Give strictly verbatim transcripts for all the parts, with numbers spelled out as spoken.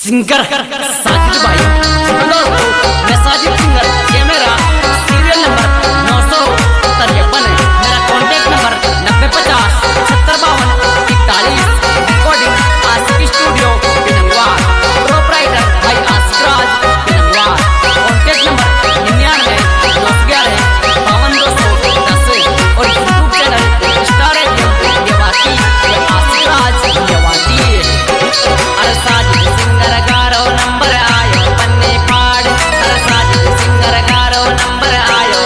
Singer Sajid भाई, मैं Sajid singer, ये मेरा सीरियल नंबर नौ सौ तिरपन है। मेरा कॉन्टेक्ट नंबर नब्बे पचास सत्तर बावन इकतालीस। रिकॉर्डिंग आशिक स्टूडियो बिनंगवार। प्रोपराइटर भाई आशिक राज बिनंगवार। कॉन्टेक्ट नंबर निन्यानवे दो सौ ग्यारह बावन दो सौ दस। और यूट्यूब चैनल स्टार एफएम यवाती आशिक राज यवाती। अरे साजिद सिंगर गारो नंबर आयो पन्ने पाड़। अरे साजिद सिंगर गारो नंबर आयो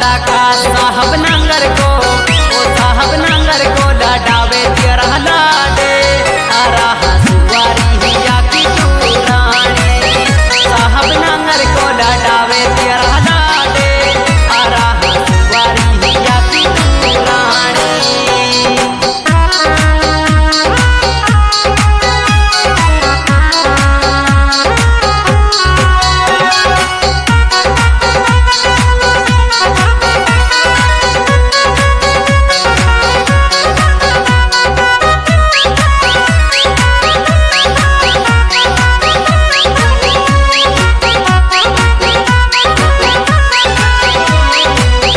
डाका